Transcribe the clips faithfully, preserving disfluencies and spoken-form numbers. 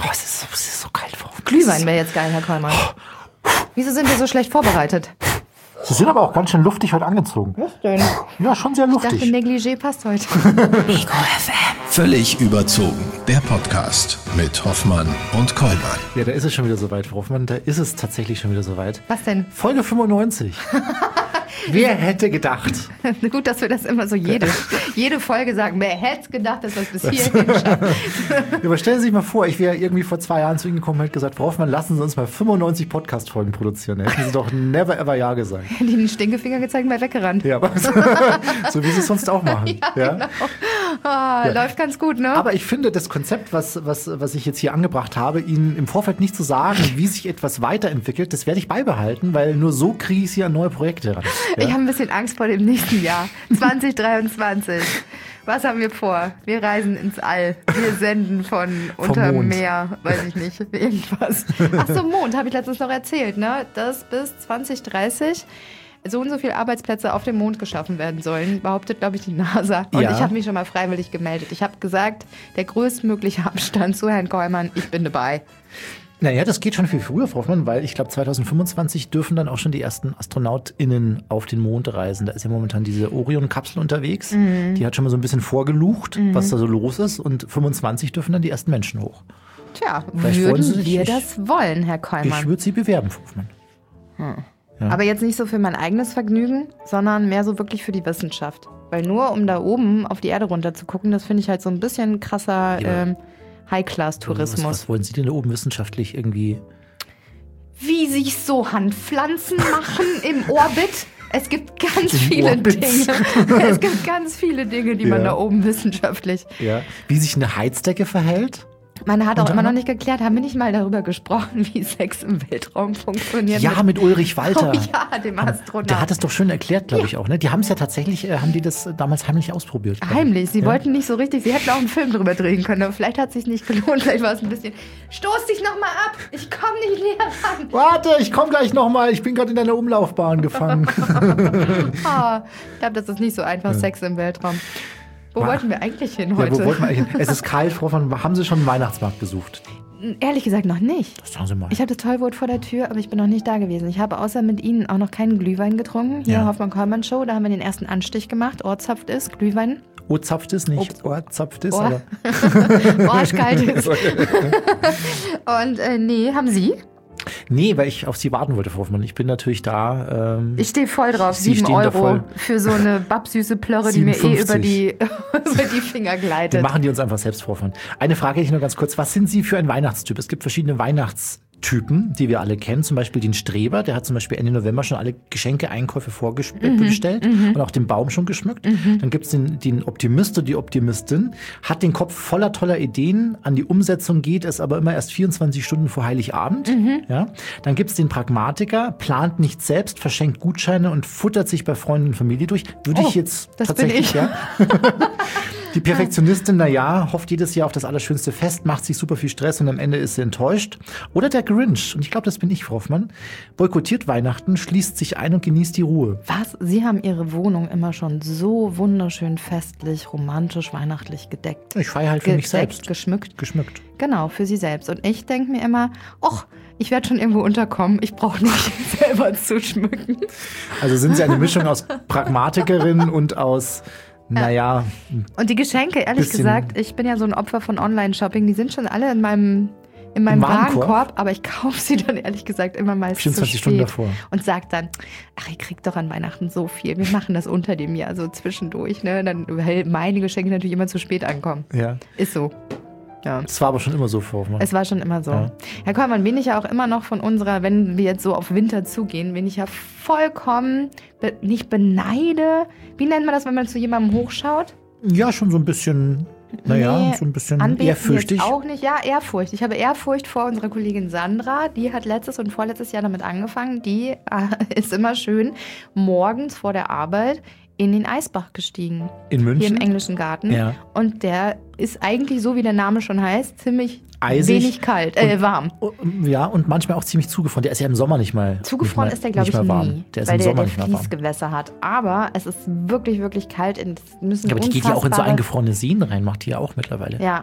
Oh, es ist so, es ist so kalt. Glühwein wäre jetzt geil, Herr Kollmann. Wieso sind wir so schlecht vorbereitet? Sie sind aber auch ganz schön luftig heute angezogen. Was denn? Ja, schon sehr luftig. Ich dachte, Negligé passt heute. Ego F M. Völlig überzogen. Der Podcast mit Hoffmann und Kollmann. Ja, da ist es schon wieder soweit, Frau Hoffmann. Da ist es tatsächlich schon wieder soweit. Was denn? Folge fünfundneunzig. Wer hätte gedacht? Gut, dass wir das immer so jede, jede Folge sagen. Wer hätte gedacht, dass wir es bis hierhin schaffen? Aber stellen Sie sich mal vor, ich wäre irgendwie vor zwei Jahren zu Ihnen gekommen und hätte gesagt, Frau Hoffmann, lassen Sie uns mal fünfundneunzig Podcast-Folgen produzieren. Da hätten Sie doch never ever ja gesagt. Die den Stinkefinger gezeigt und wäre weggerannt. Ja, aber so, so wie Sie es sonst auch machen. Ja, ja? Genau. Oh, ja. Läuft ganz gut, ne? Aber ich finde, das Konzept, was, was, was ich jetzt hier angebracht habe, Ihnen im Vorfeld nicht zu sagen, wie sich etwas weiterentwickelt, das werde ich beibehalten, weil nur so kriege ich Sie an neue Projekte ran. Ja? Ich habe ein bisschen Angst vor dem nächsten Jahr. zwanzig dreiundzwanzig. Was haben wir vor? Wir reisen ins All. Wir senden von unter Meer, weiß ich nicht, irgendwas. Ach so, Mond, habe ich letztens noch erzählt, ne? Dass bis zwanzig dreißig so und so viele Arbeitsplätze auf dem Mond geschaffen werden sollen, behauptet, glaube ich, die NASA. Und ja. ich habe mich schon mal freiwillig gemeldet. Ich habe gesagt, der größtmögliche Abstand zu Herrn Kollmann, ich bin dabei. Naja, das geht schon viel früher, Frau Hoffmann, weil ich glaube, zwanzig fünfundzwanzig dürfen dann auch schon die ersten AstronautInnen auf den Mond reisen. Da ist ja momentan diese Orion-Kapsel unterwegs. Mhm. Die hat schon mal so ein bisschen vorgelucht, mhm. was da so los ist. Und fünfundzwanzig dürfen dann die ersten Menschen hoch. Tja, Vielleicht würden Sie, wir ich, das wollen, Herr Kollmann? Ich würde Sie bewerben, Frau Hoffmann. Hm. Ja. Aber jetzt nicht so für mein eigenes Vergnügen, sondern mehr so wirklich für die Wissenschaft. Weil nur um da oben auf die Erde runter zu gucken, das finde ich halt so ein bisschen krasser... Ja. Ähm, High-Class-Tourismus. Was, was wollen Sie denn da oben wissenschaftlich irgendwie? Wie sich so Handpflanzen machen im Orbit. Es gibt ganz Im viele Orbits. Dinge. Es gibt ganz viele Dinge, die ja. man da oben wissenschaftlich... Ja. Wie sich eine Heizdecke verhält? Man hat auch immer noch nicht geklärt, haben wir nicht mal darüber gesprochen, wie Sex im Weltraum funktioniert? Ja, mit, mit Ulrich Walter. Oh ja, dem Astronauten. Der hat es doch schön erklärt, glaube ja. ich auch. Ne? Die haben es ja tatsächlich, äh, haben die das damals heimlich ausprobiert. Heimlich, sie ja. wollten nicht so richtig, sie hätten auch einen Film drüber drehen können, aber vielleicht hat es sich nicht gelohnt, vielleicht war es ein bisschen, stoß dich nochmal ab, ich komme nicht näher ran. Warte, ich komme gleich nochmal, ich bin gerade in deiner Umlaufbahn gefangen. oh, ich glaube, das ist nicht so einfach, ja. Sex im Weltraum. Wo War, wollten wir eigentlich hin heute? Ja, wo wollten wir eigentlich hin? Es ist kalt, Frau von, haben Sie schon einen Weihnachtsmarkt besucht? Ehrlich gesagt noch nicht. Das sagen Sie mal. Ich habe das Tollwort vor der Tür, aber ich bin noch nicht da gewesen. Ich habe außer mit Ihnen auch noch keinen Glühwein getrunken. Hier ja. Hoffmann-Kollmann-Show, da haben wir den ersten Anstich gemacht. Ohrzapft ist, Glühwein. Ohrzapft ist, nicht Ohrzapft ist, Ohr. aber... Arschkalt ist. Und äh, nee, haben Sie? Nee, weil ich auf Sie warten wollte, Frau Hoffmann. Ich bin natürlich da. Ähm, ich stehe voll drauf. Sieben Euro für so eine babsüße Plörre, die mir eh über die, über die Finger gleitet. Wir machen die uns einfach selbst, Frau Hoffmann. Eine Frage hätte ich noch ganz kurz. Was sind Sie für ein Weihnachtstyp? Es gibt verschiedene Weihnachtstypen, die wir alle kennen. Zum Beispiel den Streber. Der hat zum Beispiel Ende November schon alle Geschenke, Einkäufe vorgestellt mhm, und auch den Baum schon geschmückt. Mhm. Dann gibt es den, den Optimist oder die Optimistin. Hat den Kopf voller toller Ideen. An die Umsetzung geht es aber immer erst vierundzwanzig Stunden vor Heiligabend. Mhm. Ja? Dann gibt es den Pragmatiker. Plant nicht selbst, verschenkt Gutscheine und futtert sich bei Freunden und Familie durch. Würde oh, ich jetzt das tatsächlich, bin ich. ja. Die Perfektionistin, naja, hofft jedes Jahr auf das allerschönste Fest, macht sich super viel Stress und am Ende ist sie enttäuscht. Oder der Grinch, und ich glaube, das bin ich, Frau Hoffmann, boykottiert Weihnachten, schließt sich ein und genießt die Ruhe. Was? Sie haben Ihre Wohnung immer schon so wunderschön festlich, romantisch, weihnachtlich gedeckt. Ich feiere halt für gedeckt, mich selbst. Geschmückt. Geschmückt. Genau, für Sie selbst. Und ich denke mir immer, ach, ich werde schon irgendwo unterkommen, ich brauche nicht selber zu schmücken. Also sind Sie eine Mischung aus Pragmatikerin und aus... Naja. Und die Geschenke, ehrlich gesagt, ich bin ja so ein Opfer von Online-Shopping, die sind schon alle in meinem, in meinem Warenkorb? Warenkorb, aber ich kaufe sie dann ehrlich gesagt immer meist vierundzwanzig zu Stunden spät davor. Und sag dann, ach, ihr kriegt doch an Weihnachten so viel, wir machen das unter dem Jahr, so zwischendurch, ne? Dann, weil meine Geschenke natürlich immer zu spät ankommen. Ja. Ist so. Ja. Es war aber schon immer so, Frau Hoffmann. Es war schon immer so. Ja. Herr Kollmann, wen ich ja auch immer noch von unserer, wenn wir jetzt so auf Winter zugehen, wen ich ja vollkommen be- nicht beneide. Wie nennt man das, wenn man zu jemandem hochschaut? Ja, schon so ein bisschen, naja, nee, so ein bisschen anbeten ehrfürchtig. Jetzt auch nicht, ja, Ehrfurcht. Ich habe Ehrfurcht vor unserer Kollegin Sandra. Die hat letztes und vorletztes Jahr damit angefangen. Die äh, ist immer schön morgens vor der Arbeit in den Eisbach gestiegen. In München? Hier im englischen Garten. Ja. Und der ist eigentlich, so wie der Name schon heißt, ziemlich eisig, wenig kalt, äh, warm. Ja, und manchmal auch ziemlich zugefroren. Der ist ja im Sommer nicht mal Zugefroren nicht mal, ist der, glaube ich, nie, warm. Der ist weil im der, Sommer der nicht mal warm. Fließgewässer hat. Aber es ist wirklich, wirklich kalt. Es müssen Ja, aber die geht ja auch in so unfassbare- eingefrorene Seen rein, macht die ja auch mittlerweile. Ja,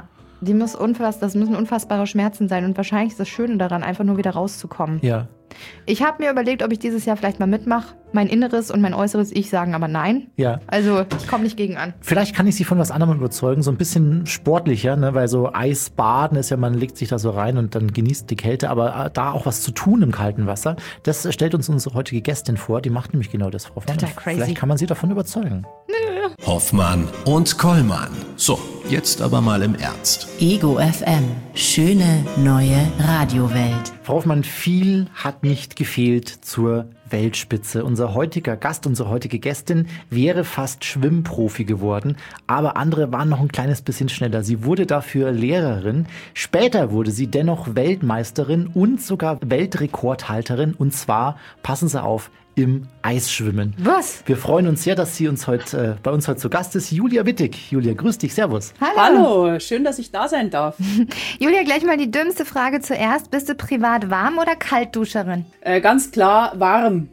Die muss unfass, das müssen unfassbare Schmerzen sein und wahrscheinlich ist das Schöne daran, einfach nur wieder rauszukommen. Ja. Ich habe mir überlegt, ob ich dieses Jahr vielleicht mal mitmache. Mein inneres und mein äußeres Ich sagen aber nein. Ja. Also ich komme nicht gegen an. Vielleicht kann ich Sie von was anderem überzeugen, so ein bisschen sportlicher, ne? Weil so Eisbaden ist ja, man legt sich da so rein und dann genießt die Kälte, aber da auch was zu tun im kalten Wasser, das stellt uns unsere heutige Gästin vor, die macht nämlich genau das, Frau Hoffmann. Total crazy. Vielleicht kann man Sie davon überzeugen. Hoffmann und Kollmann. So, jetzt aber mal im Ernst. Ego F M. Schöne neue Radiowelt. Frau Hoffmann, viel hat nicht gefehlt zur Weltspitze. Unser heutiger Gast, unsere heutige Gästin wäre fast Schwimmprofi geworden, aber andere waren noch ein kleines bisschen schneller. Sie wurde dafür Lehrerin. Später wurde sie dennoch Weltmeisterin und sogar Weltrekordhalterin, und zwar, passen Sie auf, im Eisschwimmen. Was? Wir freuen uns sehr, dass sie uns heute, äh, bei uns heute zu Gast ist. Julia Wittig. Julia, grüß dich. Servus. Hallo. Hallo, schön, dass ich da sein darf. Julia, gleich mal die dümmste Frage zuerst. Bist du privat Warm- oder Kaltduscherin? Äh, ganz klar warm.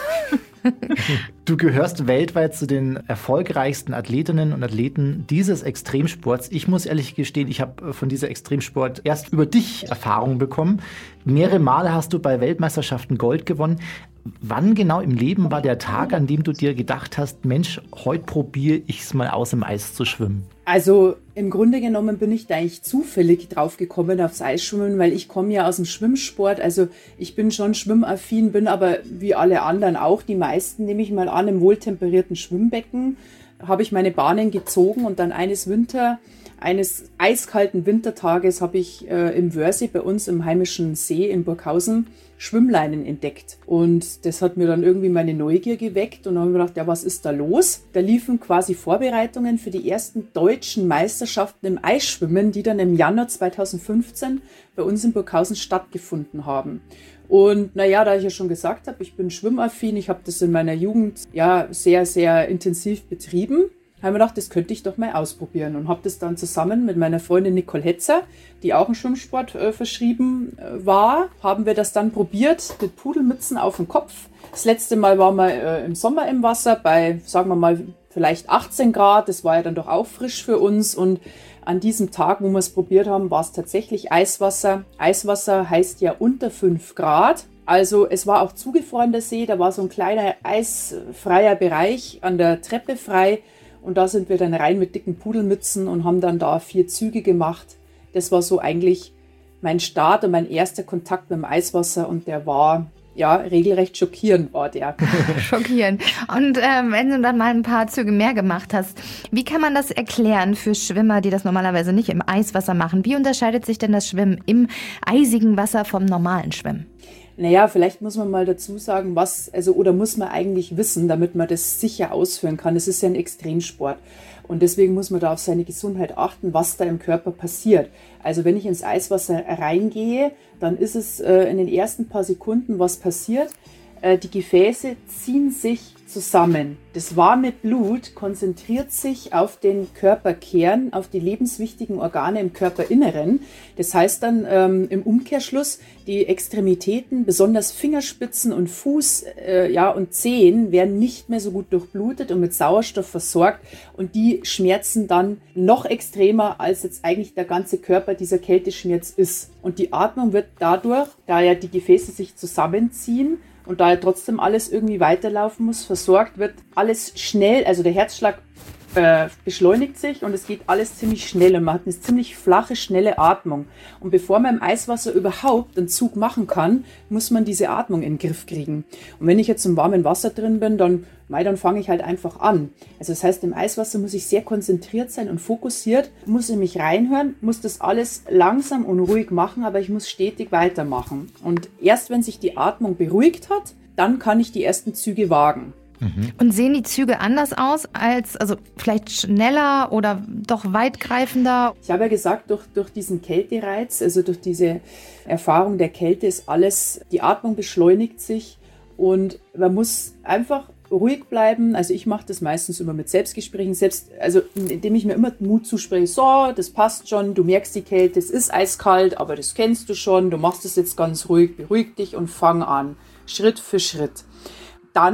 Du gehörst weltweit zu den erfolgreichsten Athletinnen und Athleten dieses Extremsports. Ich muss ehrlich gestehen, ich habe von dieser Extremsport erst über dich Erfahrung bekommen. Mehrere Male hast du bei Weltmeisterschaften Gold gewonnen. Wann genau im Leben war der Tag, an dem du dir gedacht hast, Mensch, heute probiere ich es mal aus, im Eis zu schwimmen? Also im Grunde genommen bin ich da eigentlich zufällig drauf gekommen aufs Eisschwimmen, weil ich komme ja aus dem Schwimmsport. Also ich bin schon schwimmaffin, bin aber wie alle anderen auch, die meisten nehme ich mal an, im wohltemperierten Schwimmbecken habe ich meine Bahnen gezogen und dann eines Winter, eines eiskalten Wintertages habe ich äh, im Wörsee bei uns im heimischen See in Burghausen Schwimmleinen entdeckt. Und das hat mir dann irgendwie meine Neugier geweckt und dann habe ich mir gedacht, ja, was ist da los? Da liefen quasi Vorbereitungen für die ersten deutschen Meisterschaften im Eisschwimmen, die dann im Januar zweitausendfünfzehn bei uns in Burghausen stattgefunden haben. Und naja, da ich ja schon gesagt habe, ich bin schwimmaffin, ich habe das in meiner Jugend ja sehr, sehr intensiv betrieben, habe mir gedacht, das könnte ich doch mal ausprobieren und habe das dann zusammen mit meiner Freundin Nicole Hetzer, die auch im Schwimmsport äh, verschrieben äh, war, haben wir das dann probiert mit Pudelmützen auf dem Kopf. Das letzte Mal waren wir äh, im Sommer im Wasser bei, sagen wir mal, vielleicht achtzehn Grad. Das war ja dann doch auch frisch für uns und an diesem Tag, wo wir es probiert haben, war es tatsächlich Eiswasser. Eiswasser heißt ja unter fünf Grad. Also es war auch zugefroren, der See, da war so ein kleiner eisfreier Bereich an der Treppe frei. Und da sind wir dann rein mit dicken Pudelmützen und haben dann da vier Züge gemacht. Das war so eigentlich mein Start und mein erster Kontakt mit dem Eiswasser und der war, ja, regelrecht schockierend war der. Schockierend. Und ähm, wenn du dann mal ein paar Züge mehr gemacht hast, wie kann man das erklären für Schwimmer, die das normalerweise nicht im Eiswasser machen? Wie unterscheidet sich denn das Schwimmen im eisigen Wasser vom normalen Schwimmen? Naja, vielleicht muss man mal dazu sagen, was, also, oder muss man eigentlich wissen, damit man das sicher ausführen kann. Es ist ja ein Extremsport. Und deswegen muss man da auf seine Gesundheit achten, was da im Körper passiert. Also wenn ich ins Eiswasser reingehe, dann ist es äh, in den ersten paar Sekunden, was passiert. Äh, die Gefäße ziehen sich zusammen. Das warme Blut konzentriert sich auf den Körperkern, auf die lebenswichtigen Organe im Körperinneren. Das heißt dann ähm, im Umkehrschluss, die Extremitäten, besonders Fingerspitzen und Fuß äh, ja, und Zehen, werden nicht mehr so gut durchblutet und mit Sauerstoff versorgt. Und die schmerzen dann noch extremer, als jetzt eigentlich der ganze Körper dieser Kälteschmerz ist. Und die Atmung wird dadurch, da ja die Gefäße sich zusammenziehen, und da ja trotzdem alles irgendwie weiterlaufen muss, versorgt wird alles schnell, also der Herzschlag äh, beschleunigt sich und es geht alles ziemlich schnell und man hat eine ziemlich flache, schnelle Atmung. Und bevor man im Eiswasser überhaupt einen Zug machen kann, muss man diese Atmung in den Griff kriegen. Und wenn ich jetzt im warmen Wasser drin bin, dann, mei, dann fange ich halt einfach an. Also das heißt, im Eiswasser muss ich sehr konzentriert sein und fokussiert, muss in mich reinhören, muss das alles langsam und ruhig machen, aber ich muss stetig weitermachen. Und erst wenn sich die Atmung beruhigt hat, dann kann ich die ersten Züge wagen. Mhm. Und sehen die Züge anders aus als, also vielleicht schneller oder doch weitgreifender? Ich habe ja gesagt, durch, durch diesen Kältereiz, also durch diese Erfahrung der Kälte ist alles, die Atmung beschleunigt sich und man muss einfach ruhig bleiben. Also ich mache das meistens immer mit Selbstgesprächen, selbst, also indem ich mir immer Mut zuspreche, so, das passt schon, du merkst die Kälte, es ist eiskalt, aber das kennst du schon, du machst es jetzt ganz ruhig, beruhig dich und fang an, Schritt für Schritt. Dann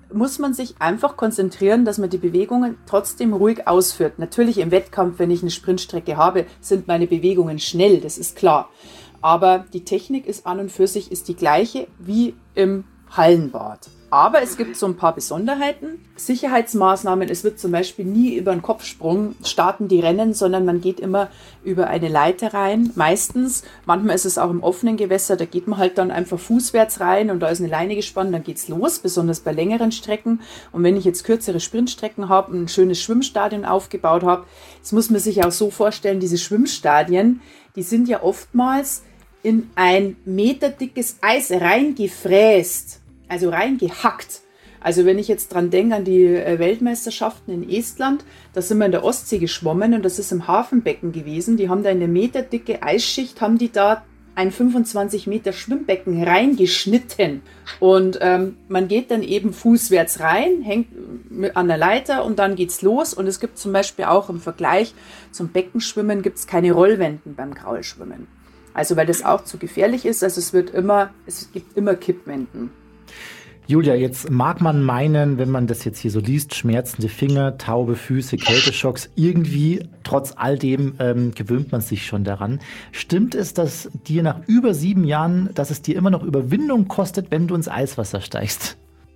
muss man sich einfach konzentrieren, dass man die Bewegungen trotzdem ruhig ausführt. Natürlich im Wettkampf, wenn ich eine Sprintstrecke habe, sind meine Bewegungen schnell, das ist klar. Aber die Technik ist an und für sich ist die gleiche wie im Hallenbad. Aber es gibt so ein paar Besonderheiten. Sicherheitsmaßnahmen, es wird zum Beispiel nie über einen Kopfsprung starten die Rennen, sondern man geht immer über eine Leiter rein. Meistens, manchmal ist es auch im offenen Gewässer, da geht man halt dann einfach fußwärts rein und da ist eine Leine gespannt, dann geht's los, besonders bei längeren Strecken. Und wenn ich jetzt kürzere Sprintstrecken habe, ein schönes Schwimmstadion aufgebaut habe, das muss man sich auch so vorstellen, diese Schwimmstadien, die sind ja oftmals in ein meterdickes Eis reingefräst. Also reingehackt. Also wenn ich jetzt dran denke an die Weltmeisterschaften in Estland, da sind wir in der Ostsee geschwommen und das ist im Hafenbecken gewesen. Die haben da in eine meterdicke Eisschicht, haben die da ein fünfundzwanzig Meter Schwimmbecken reingeschnitten. Und ähm, man geht dann eben fußwärts rein, hängt an der Leiter und dann geht's los. Und es gibt zum Beispiel auch im Vergleich zum Beckenschwimmen gibt's keine Rollwänden beim Kraulschwimmen. Also weil das auch zu gefährlich ist. Also es wird immer, es gibt immer Kippwänden. Julia, jetzt mag man meinen, wenn man das jetzt hier so liest, schmerzende Finger, taube Füße, Kälteschocks, irgendwie, trotz all dem, ähm, gewöhnt man sich schon daran. Stimmt es, dass dir nach über sieben Jahren, dass es dir immer noch Überwindung kostet, wenn du ins Eiswasser steigst?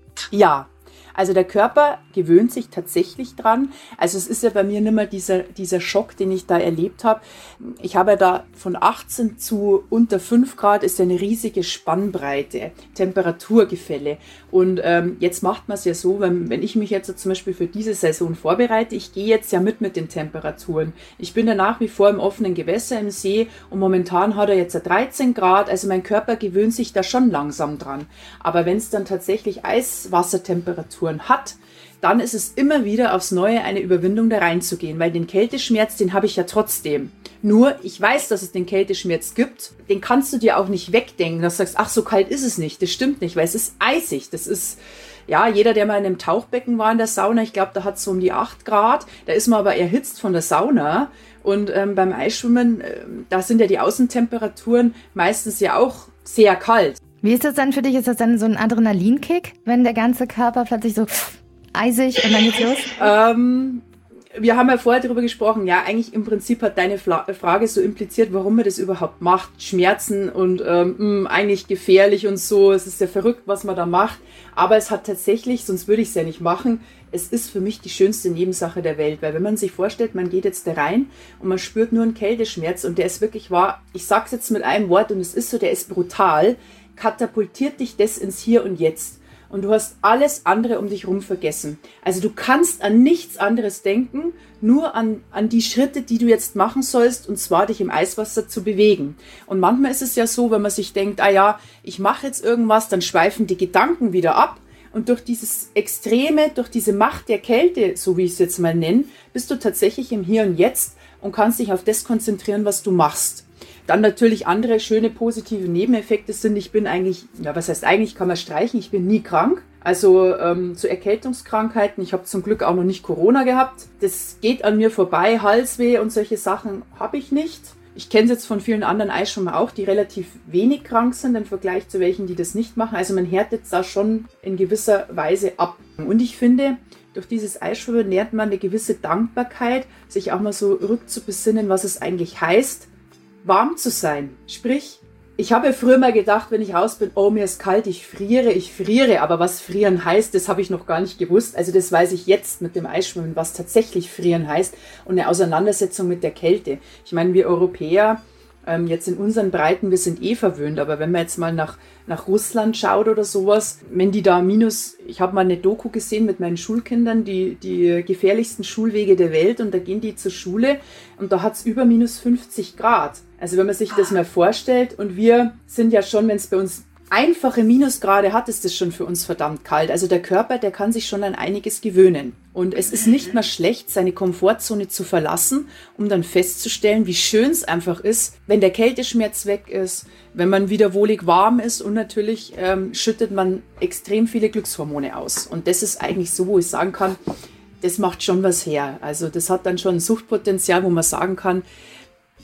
Ja. Also der Körper gewöhnt sich tatsächlich dran. Also es ist ja bei mir nicht mehr dieser, dieser Schock, den ich da erlebt habe. Ich habe ja da von achtzehn zu unter fünf Grad ist ja eine riesige Spannbreite, Temperaturgefälle. Und ähm, jetzt macht man es ja so, wenn, wenn ich mich jetzt zum Beispiel für diese Saison vorbereite, ich gehe jetzt ja mit mit den Temperaturen. Ich bin ja nach wie vor im offenen Gewässer im See und momentan hat er jetzt dreizehn Grad. Also mein Körper gewöhnt sich da schon langsam dran. Aber wenn es dann tatsächlich Eiswassertemperatur hat, dann ist es immer wieder aufs Neue eine Überwindung, da reinzugehen, weil den Kälteschmerz, den habe ich ja trotzdem. Nur, ich weiß, dass es den Kälteschmerz gibt, den kannst du dir auch nicht wegdenken, dass du sagst, ach, so kalt ist es nicht. Das stimmt nicht, weil es ist eisig. Das ist, ja, jeder, der mal in einem Tauchbecken war in der Sauna, ich glaube, da hat es so um die acht Grad, da ist man aber erhitzt von der Sauna. Und ähm, beim Eisschwimmen, äh, da sind ja die Außentemperaturen meistens ja auch sehr kalt. Wie ist das dann für dich? Ist das dann so ein Adrenalinkick, wenn der ganze Körper plötzlich so eisig und dann geht's los? Ähm, wir haben ja vorher darüber gesprochen, ja, eigentlich im Prinzip hat deine Fla- Frage so impliziert, warum man das überhaupt macht. Schmerzen und ähm, mh, eigentlich gefährlich und so. Es ist ja verrückt, was man da macht. Aber es hat tatsächlich, sonst würde ich es ja nicht machen, es ist für mich die schönste Nebensache der Welt. Weil wenn man sich vorstellt, man geht jetzt da rein und man spürt nur einen Kälteschmerz und der ist wirklich wahr, ich sag's jetzt mit einem Wort und es ist so, der ist brutal, katapultiert dich das ins Hier und Jetzt. Und du hast alles andere um dich rum vergessen. Also du kannst an nichts anderes denken, nur an, an die Schritte, die du jetzt machen sollst, und zwar dich im Eiswasser zu bewegen. Und manchmal ist es ja so, wenn man sich denkt, ah ja, ich mache jetzt irgendwas, dann schweifen die Gedanken wieder ab. Und durch dieses Extreme, durch diese Macht der Kälte, so wie ich es jetzt mal nenne, bist du tatsächlich im Hier und Jetzt und kannst dich auf das konzentrieren, was du machst. Dann natürlich andere schöne positive Nebeneffekte sind, ich bin eigentlich, ja was heißt eigentlich, kann man streichen, ich bin nie krank. Also ähm, zu Erkältungskrankheiten, ich habe zum Glück auch noch nicht Corona gehabt. Das geht an mir vorbei, Halsweh und solche Sachen habe ich nicht. Ich kenne es jetzt von vielen anderen Eisschwimmer auch, die relativ wenig krank sind im Vergleich zu welchen, die das nicht machen. Also man härtet da schon in gewisser Weise ab. Und ich finde, durch dieses Eisschwimmen lernt man eine gewisse Dankbarkeit, sich auch mal so rückzubesinnen, was es eigentlich heißt, warm zu sein. Sprich, ich habe früher mal gedacht, wenn ich raus bin, oh, mir ist kalt, ich friere, ich friere. Aber was frieren heißt, das habe ich noch gar nicht gewusst. Also das weiß ich jetzt mit dem Eisschwimmen, was tatsächlich frieren heißt und eine Auseinandersetzung mit der Kälte. Ich meine, wir Europäer, ähm, jetzt in unseren Breiten, wir sind eh verwöhnt. Aber wenn man jetzt mal nach, nach Russland schaut oder sowas, wenn die da minus, ich habe mal eine Doku gesehen mit meinen Schulkindern, die, die gefährlichsten Schulwege der Welt, und da gehen die zur Schule und da hat es über minus fünfzig Grad. Also wenn man sich das mal vorstellt, und wir sind ja schon, wenn es bei uns einfache Minusgrade hat, ist das schon für uns verdammt kalt. Also der Körper, der kann sich schon an einiges gewöhnen. Und es ist nicht mal schlecht, seine Komfortzone zu verlassen, um dann festzustellen, wie schön es einfach ist, wenn der Kälteschmerz weg ist, wenn man wieder wohlig warm ist, und natürlich ähm, schüttet man extrem viele Glückshormone aus. Und das ist eigentlich so, wo ich sagen kann, das macht schon was her. Also das hat dann schon ein Suchtpotenzial, wo man sagen kann, hey,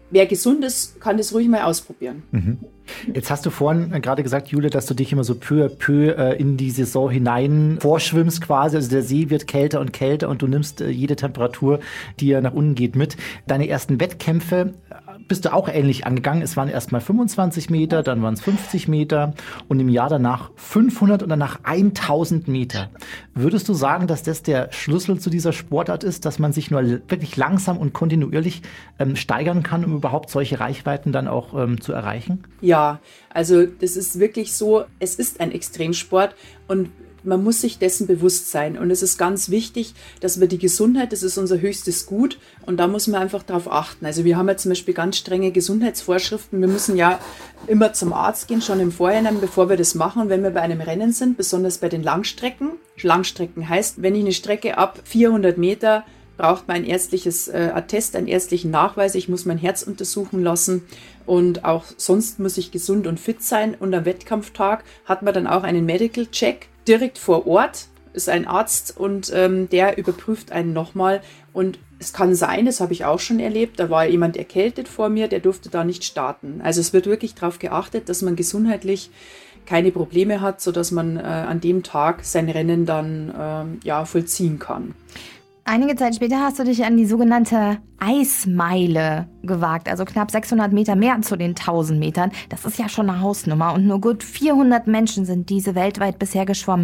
wer gesund ist, kann das ruhig mal ausprobieren. Mhm. Jetzt hast du vorhin gerade gesagt, Jule, dass du dich immer so peu à peu äh, in die Saison hinein vorschwimmst quasi. Also der See wird kälter und kälter und du nimmst äh, jede Temperatur, die ja nach unten geht, mit. Deine ersten Wettkämpfe bist du auch ähnlich angegangen. Es waren erst mal fünfundzwanzig Meter, dann waren es fünfzig Meter und im Jahr danach fünfhundert und danach tausend Meter. Würdest du sagen, dass das der Schlüssel zu dieser Sportart ist, dass man sich nur wirklich langsam und kontinuierlich ähm, steigern kann, um überhaupt solche Reichweiten dann auch ähm, zu erreichen? Ja, also das ist wirklich so, es ist ein Extremsport und man muss sich dessen bewusst sein. Und es ist ganz wichtig, dass wir die Gesundheit, das ist unser höchstes Gut und da muss man einfach drauf achten. Also wir haben ja zum Beispiel ganz strenge Gesundheitsvorschriften. Wir müssen ja immer zum Arzt gehen, schon im Vorhinein, bevor wir das machen, wenn wir bei einem Rennen sind, besonders bei den Langstrecken. Langstrecken heißt, wenn ich eine Strecke ab vierhundert Meter braucht man ein ärztliches äh, Attest, einen ärztlichen Nachweis. Ich muss mein Herz untersuchen lassen und auch sonst muss ich gesund und fit sein. Und am Wettkampftag hat man dann auch einen Medical Check direkt vor Ort. Ist ein Arzt und ähm, der überprüft einen nochmal. Und es kann sein, das habe ich auch schon erlebt, da war jemand erkältet vor mir, der durfte da nicht starten. Also es wird wirklich darauf geachtet, dass man gesundheitlich keine Probleme hat, sodass man äh, an dem Tag sein Rennen dann äh, ja, vollziehen kann. Einige Zeit später hast du dich an die sogenannte Eismeile gewagt, also knapp sechshundert Meter mehr zu den tausend Metern. Das ist ja schon eine Hausnummer und nur gut vierhundert Menschen sind diese weltweit bisher geschwommen.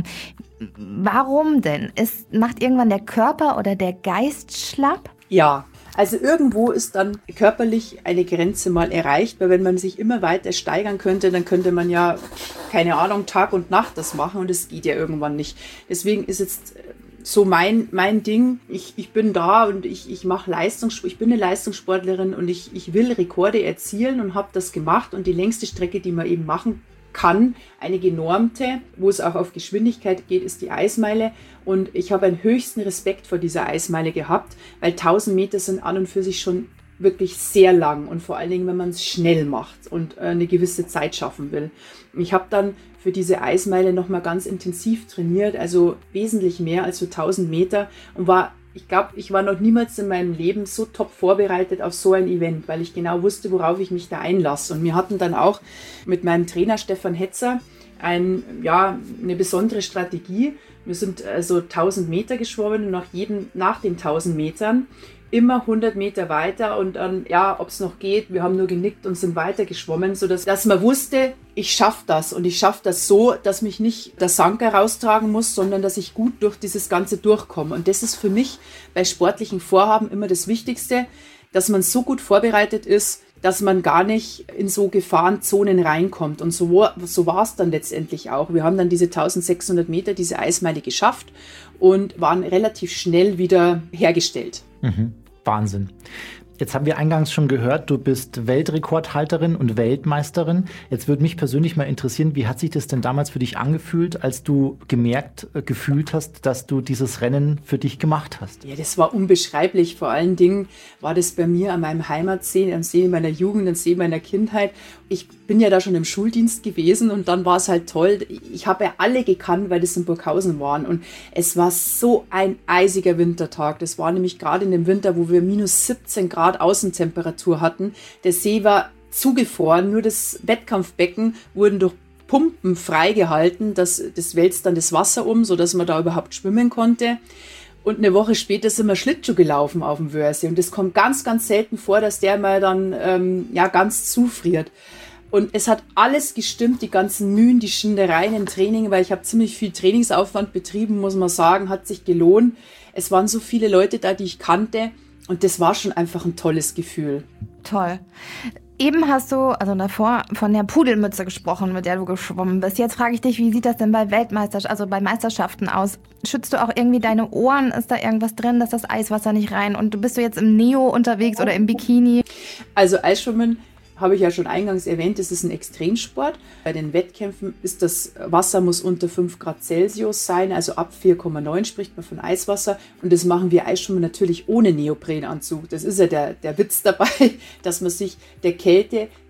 Warum denn? Ist, macht irgendwann der Körper oder der Geist schlapp? Ja, also irgendwo ist dann körperlich eine Grenze mal erreicht, weil wenn man sich immer weiter steigern könnte, dann könnte man ja, keine Ahnung, Tag und Nacht das machen und das geht ja irgendwann nicht. Deswegen ist jetzt so mein mein Ding, ich, ich bin da und ich, ich mache Leistungssport, ich bin eine Leistungssportlerin und ich, ich will Rekorde erzielen und habe das gemacht und die längste Strecke, die man eben machen kann, eine genormte, wo es auch auf Geschwindigkeit geht, ist die Eismeile und ich habe einen höchsten Respekt vor dieser Eismeile gehabt, weil tausend Meter sind an und für sich schon wirklich sehr lang und vor allen Dingen, wenn man es schnell macht und eine gewisse Zeit schaffen will. Ich habe dann für diese Eismeile nochmal ganz intensiv trainiert, also wesentlich mehr als so tausend Meter und war, ich glaube, ich war noch niemals in meinem Leben so top vorbereitet auf so ein Event, weil ich genau wusste, worauf ich mich da einlasse. Und wir hatten dann auch mit meinem Trainer Stefan Hetzer ein, ja, eine besondere Strategie. Wir sind also tausend Meter geschwommen und nach, jedem, nach den tausend Metern immer hundert Meter weiter und dann, ja, ob es noch geht, wir haben nur genickt und sind weiter geschwommen, sodass dass man wusste, ich schaffe das und ich schaffe das so, dass mich nicht der Sanker raustragen muss, sondern dass ich gut durch dieses Ganze durchkomme. Und das ist für mich bei sportlichen Vorhaben immer das Wichtigste, dass man so gut vorbereitet ist, dass man gar nicht in so Gefahrenzonen reinkommt. Und so, so war es dann letztendlich auch. Wir haben dann diese eintausendsechshundert Meter, diese Eismeile geschafft und waren relativ schnell wieder hergestellt. Mhm. Wahnsinn. Jetzt haben wir eingangs schon gehört, du bist Weltrekordhalterin und Weltmeisterin. Jetzt würde mich persönlich mal interessieren, wie hat sich das denn damals für dich angefühlt, als du gemerkt, äh, gefühlt hast, dass du dieses Rennen für dich gemacht hast? Ja, das war unbeschreiblich. Vor allen Dingen war das bei mir an meinem Heimatsee, am See meiner Jugend, am See meiner Kindheit. Ich bin ja da schon im Schuldienst gewesen und dann war es halt toll. Ich habe ja alle gekannt, weil das in Burghausen waren und es war so ein eisiger Wintertag. Das war nämlich gerade in dem Winter, wo wir minus siebzehn Grad Außentemperatur hatten. Der See war zugefroren, nur das Wettkampfbecken wurden durch Pumpen freigehalten. Das, das wälzt dann das Wasser um, sodass man da überhaupt schwimmen konnte. Und eine Woche später sind wir Schlittschuh gelaufen auf dem Wörthsee. Und das kommt ganz, ganz selten vor, dass der mal dann ähm, ja, ganz zufriert. Und es hat alles gestimmt, die ganzen Mühen, die Schindereien im Training, weil ich habe ziemlich viel Trainingsaufwand betrieben, muss man sagen, hat sich gelohnt. Es waren so viele Leute da, die ich kannte. Und das war schon einfach ein tolles Gefühl. Toll. Eben hast du, also davor, von der Pudelmütze gesprochen, mit der du geschwommen bist. Jetzt frage ich dich, wie sieht das denn bei Weltmeisterschaften, also bei Meisterschaften aus? Schützt du auch irgendwie deine Ohren? Ist da irgendwas drin, dass das Eiswasser nicht rein? Und bist du jetzt im Neo unterwegs oder im Bikini? Also Eisschwimmen habe ich ja schon eingangs erwähnt, das ist ein Extremsport. Bei den Wettkämpfen ist das Wasser muss unter fünf Grad Celsius sein, also ab vier Komma neun spricht man von Eiswasser. Und das machen wir Eisschwimmer natürlich ohne Neoprenanzug. Das ist ja der, der Witz dabei, dass man sich der Kälte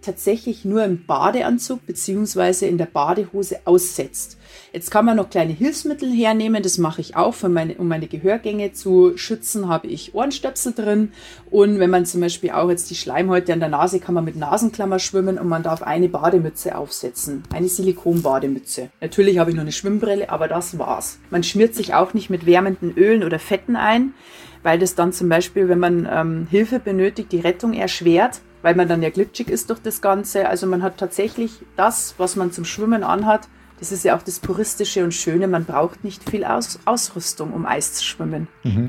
tatsächlich nur im Badeanzug beziehungsweise in der Badehose aussetzt. Jetzt kann man noch kleine Hilfsmittel hernehmen, das mache ich auch, für meine, um meine Gehörgänge zu schützen, habe ich Ohrenstöpsel drin. Und wenn man zum Beispiel auch jetzt die Schleimhäute an der Nase, kann man mit Nasenklammer schwimmen und man darf eine Bademütze aufsetzen, eine Silikon-Bademütze. Natürlich habe ich noch eine Schwimmbrille, aber das war's. Man schmiert sich auch nicht mit wärmenden Ölen oder Fetten ein, weil das dann zum Beispiel, wenn man ähm, Hilfe benötigt, die Rettung erschwert, weil man dann ja glitschig ist durch das Ganze. Also man hat tatsächlich das, was man zum Schwimmen anhat. Das ist ja auch das Puristische und Schöne. Man braucht nicht viel Aus- Ausrüstung, um Eis zu schwimmen. Mhm.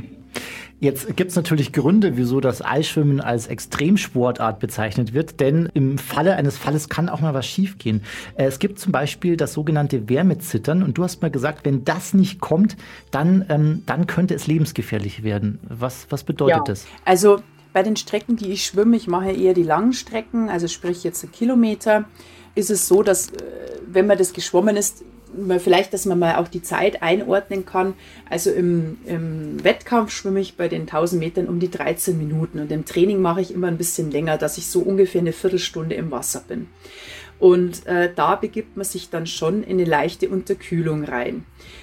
Jetzt gibt es natürlich Gründe, wieso das Eisschwimmen als Extremsportart bezeichnet wird, denn im Falle eines Falles kann auch mal was schiefgehen. Es gibt zum Beispiel das sogenannte Wärmezittern und du hast mal gesagt, wenn das nicht kommt, dann, ähm, dann könnte es lebensgefährlich werden. Was, was bedeutet ja. das? Also bei den Strecken, die ich schwimme, ich mache eher die langen Strecken, also sprich jetzt einen Kilometer, ist es so, dass wenn man das geschwommen ist, vielleicht, dass man mal auch die Zeit einordnen kann. Also im, im Wettkampf schwimme ich bei den tausend Metern um die dreizehn Minuten und im Training mache ich immer ein bisschen länger, dass ich so ungefähr eine Viertelstunde im Wasser bin. Und äh, da begibt man sich dann schon in eine leichte Unterkühlung rein.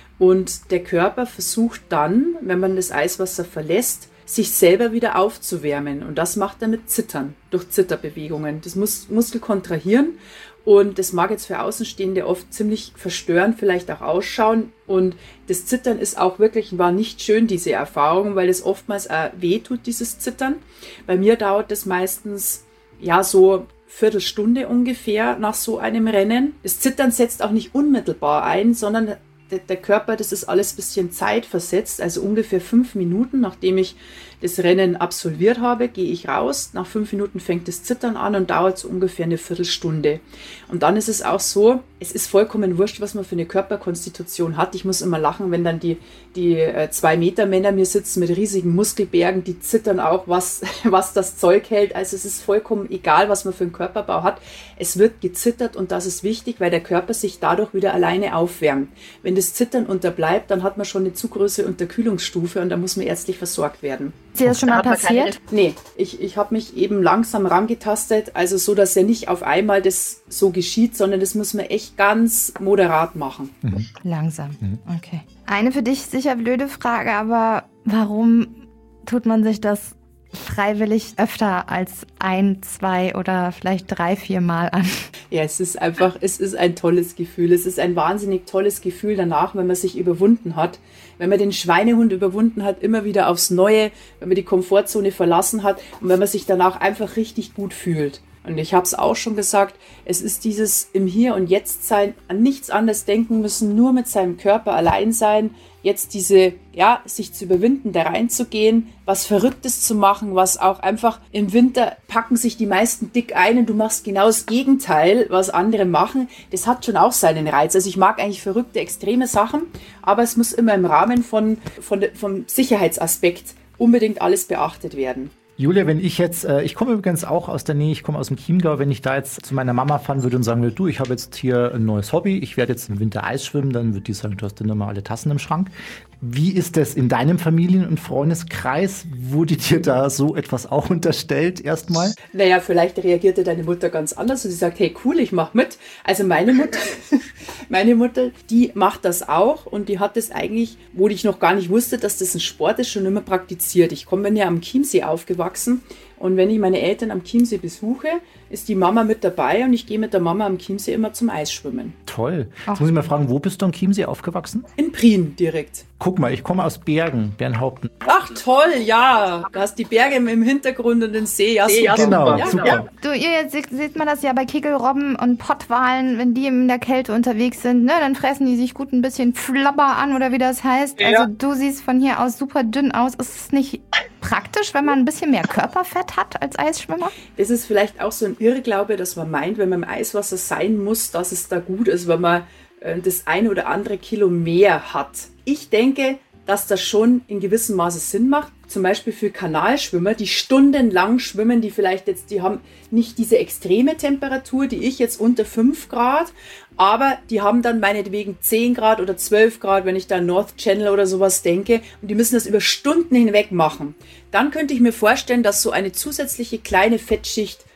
Und der Körper versucht dann, wenn man das Eiswasser verlässt, sich selber wieder aufzuwärmen. Und das macht er mit Zittern, durch Zitterbewegungen. Das muss Muskel kontrahieren. Und das mag jetzt für Außenstehende oft ziemlich verstörend vielleicht auch ausschauen. Und das Zittern ist auch wirklich, war nicht schön, diese Erfahrung, weil es oftmals auch weh tut, dieses Zittern. Bei mir dauert das meistens, ja, so Viertelstunde ungefähr nach so einem Rennen. Das Zittern setzt auch nicht unmittelbar ein, sondern der Körper, das ist alles ein bisschen zeitversetzt, also ungefähr fünf Minuten, nachdem ich das Rennen absolviert habe, gehe ich raus. Nach fünf Minuten fängt das Zittern an und dauert so ungefähr eine Viertelstunde. Und dann ist es auch so, es ist vollkommen wurscht, was man für eine Körperkonstitution hat. Ich muss immer lachen, wenn dann die, die äh, zwei Meter Männer mir sitzen mit riesigen Muskelbergen, die zittern auch, was, was das Zeug hält. Also es ist vollkommen egal, was man für einen Körperbau hat. Es wird gezittert und das ist wichtig, weil der Körper sich dadurch wieder alleine aufwärmt. Wenn das Zittern unterbleibt, dann hat man schon eine zu große Unterkühlungsstufe und da muss man ärztlich versorgt werden. Ist dir das schon mal passiert? Nee, ich, ich habe mich eben langsam rangetastet, also so, dass ja nicht auf einmal das so geschieht, sondern das muss man echt ganz moderat machen. Mhm. Langsam, mhm. Okay. Eine für dich sicher blöde Frage, aber warum tut man sich das freiwillig öfter als ein, zwei oder vielleicht drei, vier Mal an? Ja, es ist einfach, es ist ein tolles Gefühl. Es ist ein wahnsinnig tolles Gefühl danach, wenn man sich überwunden hat. Wenn man den Schweinehund überwunden hat, immer wieder aufs Neue, wenn man die Komfortzone verlassen hat und wenn man sich danach einfach richtig gut fühlt. Und ich habe es auch schon gesagt, es ist dieses im Hier und Jetzt sein, an nichts anderes denken müssen, nur mit seinem Körper allein sein, jetzt diese, ja, sich zu überwinden, da reinzugehen, was Verrücktes zu machen, was auch einfach im Winter packen sich die meisten dick ein und du machst genau das Gegenteil, was andere machen. Das hat schon auch seinen Reiz. Also ich mag eigentlich verrückte, extreme Sachen, aber es muss immer im Rahmen von, von, vom Sicherheitsaspekt unbedingt alles beachtet werden. Julia, wenn ich jetzt, äh, ich komme übrigens auch aus der Nähe, ich komme aus dem Chiemgau, wenn ich da jetzt zu meiner Mama fahren würde und sagen würde, du, ich habe jetzt hier ein neues Hobby, ich werde jetzt im Winter Eis schwimmen, dann würde die sagen, du hast ja immer alle Tassen im Schrank. Wie ist das in deinem Familien- und Freundeskreis? Wurde dir da so etwas auch unterstellt erstmal? Naja, vielleicht reagierte deine Mutter ganz anders und sie sagt, hey cool, ich mach mit. Also meine Mutter, meine Mutter, die macht das auch und die hat das eigentlich, wo ich noch gar nicht wusste, dass das ein Sport ist, schon immer praktiziert. Ich komme ja am Chiemsee aufgewachsen und wenn ich meine Eltern am Chiemsee besuche, ist die Mama mit dabei und ich gehe mit der Mama am Chiemsee immer zum Eisschwimmen. Toll. Jetzt muss ich mal fragen, wo bist du am Chiemsee aufgewachsen? In Prien direkt. Guck mal, ich komme aus Bergen, Bernhaupten. Ach toll, ja. Du hast die Berge im Hintergrund und den See. Ja, super. Genau, ja, super. Ja. Du, ihr jetzt seht man das ja bei Kegelrobben und Pottwalen, wenn die in der Kälte unterwegs sind, ne, dann fressen die sich gut ein bisschen Flabber an oder wie das heißt. Ja. Also du siehst von hier aus super dünn aus. Ist es nicht praktisch, wenn man ein bisschen mehr Körperfett hat als Eisschwimmer? Das ist vielleicht auch so ein Irrglaube, dass man meint, wenn man im Eiswasser sein muss, dass es da gut ist, wenn man äh, das ein oder andere Kilo mehr hat. Ich denke, dass das schon in gewissem Maße Sinn macht. Zum Beispiel für Kanalschwimmer, die stundenlang schwimmen, die vielleicht jetzt, die haben nicht diese extreme Temperatur, die ich jetzt unter fünf Grad, aber die haben dann meinetwegen zehn Grad oder zwölf Grad, wenn ich da an North Channel oder sowas denke, und die müssen das über Stunden hinweg machen. Dann könnte ich mir vorstellen, dass so eine zusätzliche kleine Fettschicht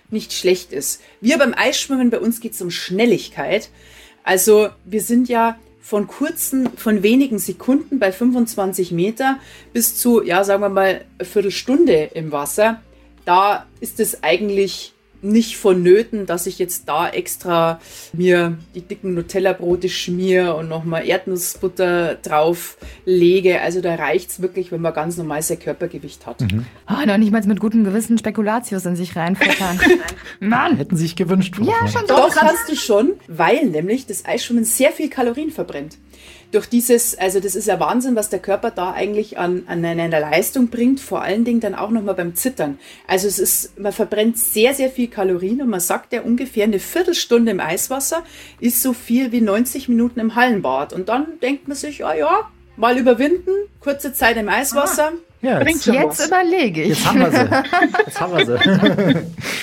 nicht schlecht ist. Wir beim Eisschwimmen, bei uns geht es um Schnelligkeit. Also wir sind ja von kurzen, von wenigen Sekunden bei fünfundzwanzig Meter bis zu, ja, sagen wir mal, eine Viertelstunde im Wasser. Da ist es eigentlich nicht vonnöten, dass ich jetzt da extra mir die dicken Nutella-Brote schmiere und nochmal Erdnussbutter drauf lege. Also da reicht es wirklich, wenn man ganz normal sein Körpergewicht hat. Mhm. Oh, noch nicht mal mit gutem Gewissen Spekulatius in sich reinfuttern. Mann! Hätten Sie sich gewünscht. Ja, schon so. Doch, kannst du schon, weil nämlich das Eisschwimmen sehr viel Kalorien verbrennt. Durch dieses, also das ist ja Wahnsinn, was der Körper da eigentlich an, an einer Leistung bringt, vor allen Dingen dann auch nochmal beim Zittern. Also es ist, man verbrennt sehr, sehr viel Kalorien und man sagt ja ungefähr eine Viertelstunde im Eiswasser ist so viel wie neunzig Minuten im Hallenbad. Und dann denkt man sich, ah ja, mal überwinden, kurze Zeit im Eiswasser. Ja, jetzt, jetzt überlege ich. Jetzt haben wir sie. Jetzt haben wir sie.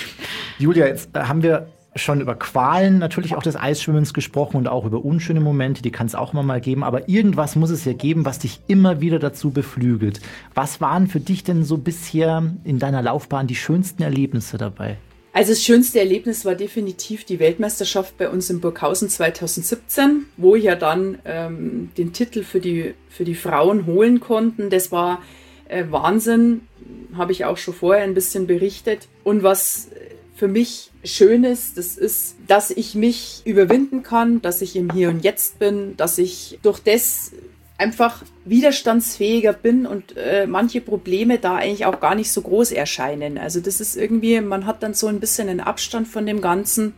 Julia, jetzt haben wir schon über Qualen natürlich auch des Eisschwimmens gesprochen und auch über unschöne Momente, die kann es auch immer mal geben, aber irgendwas muss es ja geben, was dich immer wieder dazu beflügelt. Was waren für dich denn so bisher in deiner Laufbahn die schönsten Erlebnisse dabei? Also das schönste Erlebnis war definitiv die Weltmeisterschaft bei uns in Burghausen zweitausendsiebzehn, wo ja dann ähm, den Titel für die, für die Frauen holen konnten. Das war äh, Wahnsinn, habe ich auch schon vorher ein bisschen berichtet. Und was für mich schön ist, das ist, dass ich mich überwinden kann, dass ich im Hier und Jetzt bin, dass ich durch das einfach widerstandsfähiger bin und äh, manche Probleme da eigentlich auch gar nicht so groß erscheinen. Also das ist irgendwie, man hat dann so ein bisschen einen Abstand von dem Ganzen.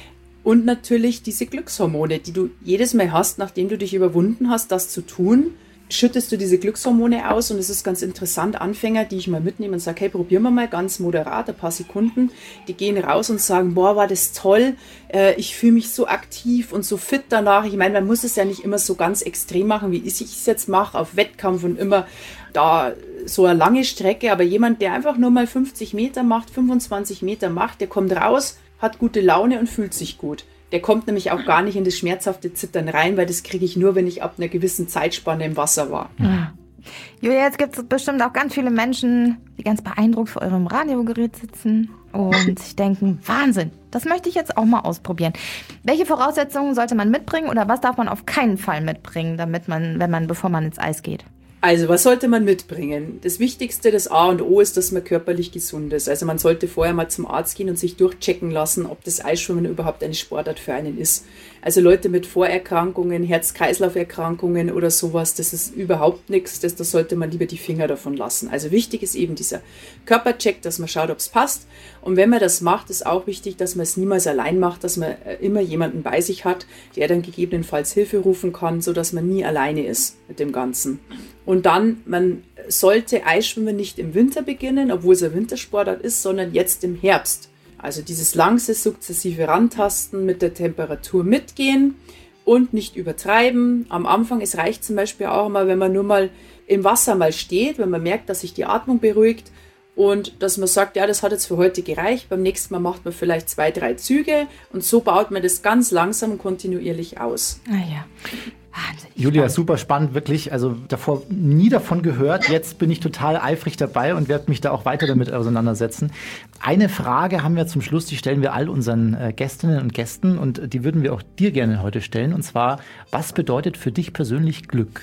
Und natürlich diese Glückshormone, die du jedes Mal hast, nachdem du dich überwunden hast, das zu tun, schüttest du diese Glückshormone aus und es ist ganz interessant, Anfänger, die ich mal mitnehme und sage, hey, probieren wir mal ganz moderat, ein paar Sekunden, die gehen raus und sagen, boah, war das toll, äh, ich fühle mich so aktiv und so fit danach. Ich meine, man muss es ja nicht immer so ganz extrem machen, wie ich es jetzt mache, auf Wettkampf und immer da so eine lange Strecke, aber jemand, der einfach nur mal fünfzig Meter macht, fünfundzwanzig Meter macht, der kommt raus, hat gute Laune und fühlt sich gut. Der kommt nämlich auch gar nicht in das schmerzhafte Zittern rein, weil das kriege ich nur, wenn ich ab einer gewissen Zeitspanne im Wasser war. Ja. Julia, jetzt gibt es bestimmt auch ganz viele Menschen, die ganz beeindruckt vor eurem Radiogerät sitzen und sich denken, Wahnsinn, das möchte ich jetzt auch mal ausprobieren. Welche Voraussetzungen sollte man mitbringen oder was darf man auf keinen Fall mitbringen, damit man, wenn man, bevor man ins Eis geht? Also, was sollte man mitbringen? Das Wichtigste, das A und O ist, dass man körperlich gesund ist. Also man sollte vorher mal zum Arzt gehen und sich durchchecken lassen, ob das Eisschwimmen überhaupt eine Sportart für einen ist. Also Leute mit Vorerkrankungen, Herz-Kreislauf-Erkrankungen oder sowas, das ist überhaupt nichts. Das, da sollte man lieber die Finger davon lassen. Also wichtig ist eben dieser Körpercheck, dass man schaut, ob es passt. Und wenn man das macht, ist auch wichtig, dass man es niemals allein macht, dass man immer jemanden bei sich hat, der dann gegebenenfalls Hilfe rufen kann, sodass man nie alleine ist mit dem Ganzen. Und dann, man sollte Eisschwimmen nicht im Winter beginnen, obwohl es ein Wintersportart ist, sondern jetzt im Herbst. Also dieses langsame, sukzessive Rantasten, mit der Temperatur mitgehen und nicht übertreiben. Am Anfang, es reicht zum Beispiel auch mal, wenn man nur mal im Wasser mal steht, wenn man merkt, dass sich die Atmung beruhigt und dass man sagt, ja, das hat jetzt für heute gereicht. Beim nächsten Mal macht man vielleicht zwei, drei Züge und so baut man das ganz langsam und kontinuierlich aus. Ah ja. Wahnsinnig Julia, spannend. super spannend, wirklich. Also davor nie davon gehört. Jetzt bin ich total eifrig dabei und werde mich da auch weiter damit auseinandersetzen. Eine Frage haben wir zum Schluss, die stellen wir all unseren äh, Gästinnen und Gästen und die würden wir auch dir gerne heute stellen. Und zwar, was bedeutet für dich persönlich Glück?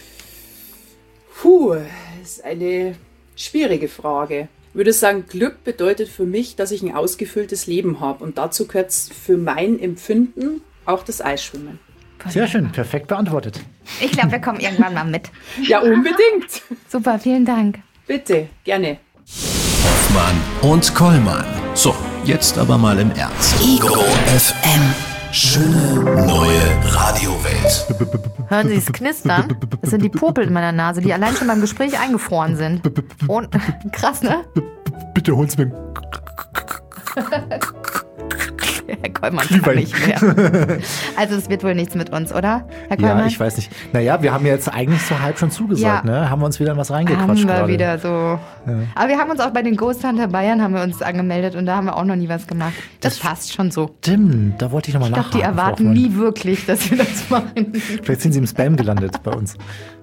Puh, das ist eine schwierige Frage. Ich würde sagen, Glück bedeutet für mich, dass ich ein ausgefülltes Leben habe. Und dazu gehört für mein Empfinden auch das Eisschwimmen. Sehr schön, perfekt beantwortet. Ich glaube, wir kommen irgendwann mal mit. Ja, unbedingt. Super, vielen Dank. Bitte, gerne. Hoffmann und Kollmann. So, jetzt aber mal im Ernst. Ego F M. Schöne neue Radiowelt. Hören Sie es knistern? Das sind die Popel in meiner Nase, die allein schon beim Gespräch eingefroren sind. Und krass, ne? Bitte hol's mir. Herr Kollmann kann nicht mehr. Also es wird wohl nichts mit uns, oder, Herr Kollmann? Ja, ich weiß nicht. Naja, wir haben jetzt eigentlich so halb schon zugesagt, Ja. ne? Haben wir uns wieder in was reingequatscht Haben wir gerade. wieder so. Ja. Aber wir haben uns auch bei den Ghost Hunter Bayern haben wir uns angemeldet und da haben wir auch noch nie was gemacht. Das, das passt schon so. Stimmt, da wollte ich nochmal Ich nachhaken. glaube, die erwarten Frau Hoffmann. nie wirklich, dass wir das machen. Vielleicht sind sie im Spam gelandet bei uns.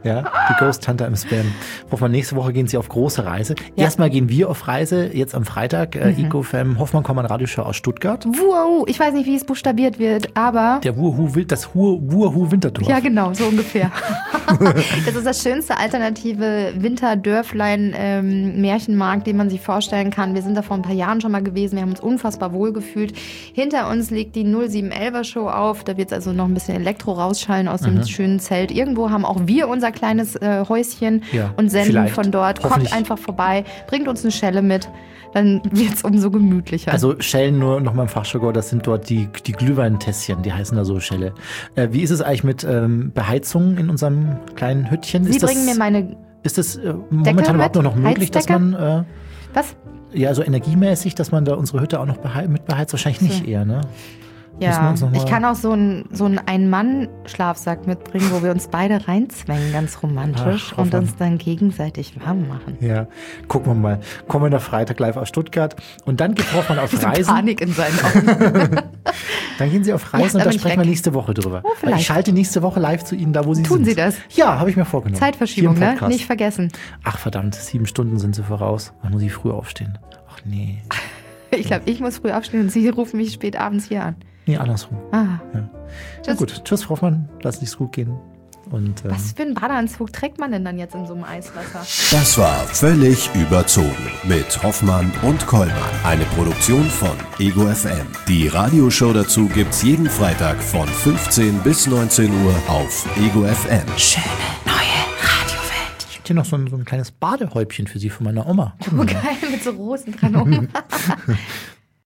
Ja, die Ghost-Tante im Spam. Hoffmann, nächste Woche gehen Sie auf große Reise. Ja. Erstmal gehen wir auf Reise, jetzt am Freitag. Äh, Mhm. EcoFam, Hoffmann Kollmann Radioshow aus Stuttgart. Wow, ich weiß nicht, wie es buchstabiert wird, aber... Der Wuhu, das Wuhu Winterdorf. Ja, genau, so ungefähr. Das ist das schönste alternative Winterdörflein-Märchenmarkt, den man sich vorstellen kann. Wir sind da vor ein paar Jahren schon mal gewesen. Wir haben uns unfassbar wohl gefühlt. Hinter uns liegt die null sieben elfer Show auf. Da wird es also noch ein bisschen Elektro rausschallen aus dem Mhm. schönen Zelt. Irgendwo haben auch wir unser kleines äh, Häuschen Ja, und senden vielleicht. von dort. Kommt Hoffentlich. einfach vorbei, bringt uns eine Schelle mit. Dann wird es umso gemütlicher. Also Schellen nur nochmal im Fachjargon, das sind dort die, die Glühweintässchen, die heißen da so Schelle. Äh, wie ist es eigentlich mit ähm, Beheizung in unserem kleinen Hüttchen? Sie ist bringen das, mir meine... Ist das äh, momentan überhaupt mit? nur noch möglich, dass Heizdecke? man, äh, Was? ja, so energiemäßig, dass man da unsere Hütte auch noch behei- mit beheizt? Wahrscheinlich nicht eher, ne? Müssen wir Ja, uns noch mal- ich kann auch so einen so einen Ein-Mann-Schlafsack mitbringen, wo wir uns beide reinzwängen, ganz romantisch, Ach, und Hoffmann. uns dann gegenseitig warm machen. Ja, gucken wir mal. Kommender Freitag live aus Stuttgart. Und dann geht Hoffmann auf So Reisen. Panik in seinen Augen. Dann gehen Sie auf Ja, Reisen da und da bin ich sprechen wir weg. nächste Woche drüber. Oh, Weil vielleicht. ich schalte nächste Woche live zu Ihnen da, wo Sie Tun sind. Sie das? Ja, habe ich mir vorgenommen. Zeitverschiebung, Hier im ne? Podcast. Nicht vergessen. Ach verdammt, sieben Stunden sind Sie voraus. Dann muss ich früh aufstehen. Ach nee. Ich glaube, ich muss früh aufstehen und Sie rufen mich spät abends hier an. Nee, andersrum. Ah. Na Tschüss. gut, tschüss, Frau Hoffmann. Lass nichts gut gehen. Und, ähm, Was für einen Badeanzug trägt man denn dann jetzt in so einem Eiswasser? Das war völlig überzogen mit Hoffmann und Kollmann. Eine Produktion von Ego F M. Die Radioshow dazu gibt's jeden Freitag von fünfzehn bis neunzehn Uhr auf Ego F M. Schöne neue Radiowelt. ich habe hier noch so ein, so ein kleines Badehäubchen für Sie von meiner Oma. Oh, geil, mit so Rosen dran um.